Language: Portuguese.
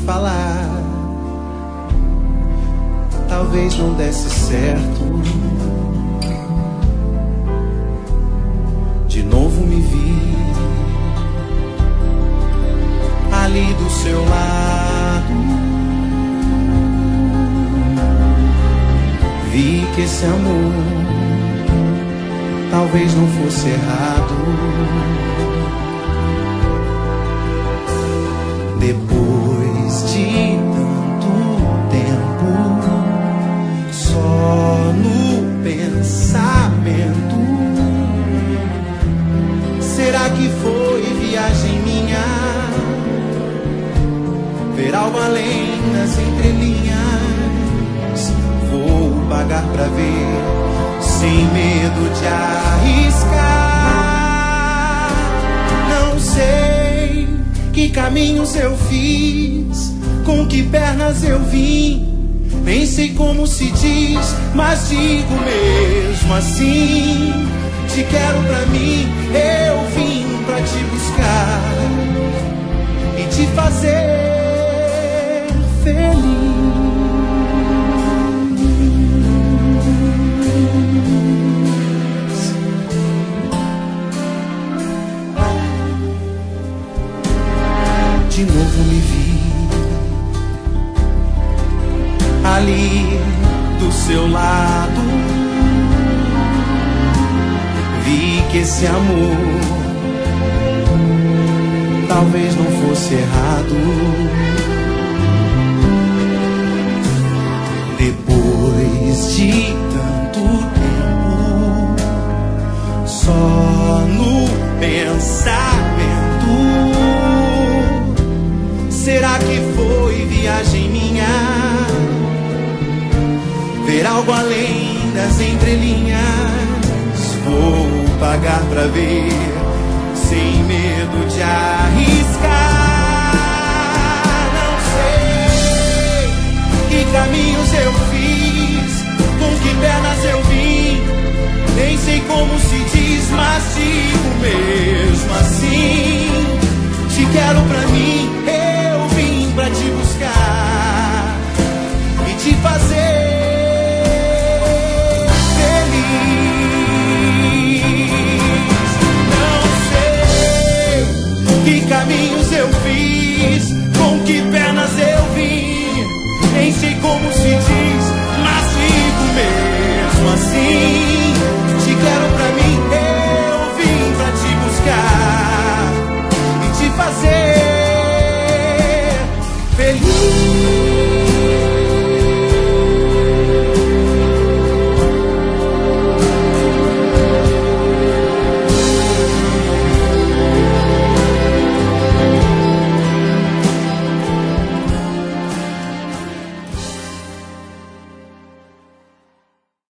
falar. Talvez não desse certo. De novo me vi ali do seu lado. Vi que esse amor talvez não fosse errado. Depois de tanto tempo, só no pensamento, será que foi viagem minha? Ver algo além das entrelinhas, vou pagar pra ver, sem medo de arriscar. Não sei que caminhos eu fiz, com que pernas eu vim, nem sei como se diz, mas digo mesmo assim: te quero pra mim, eu vim pra te buscar e te fazer feliz. De novo me vi ali do seu lado. Vi que esse amor talvez não fosse errado. Depois de tanto tempo, só no pensamento, será que foi viagem minha? Ver algo além das entrelinhas, vou pagar pra ver, sem medo de arriscar. Não sei que caminhos eu fiz, com que pernas eu vim, nem sei como se diz, mas digo mesmo assim: te quero pra mim, eu vim pra te buscar e te fazer que caminhos eu fiz,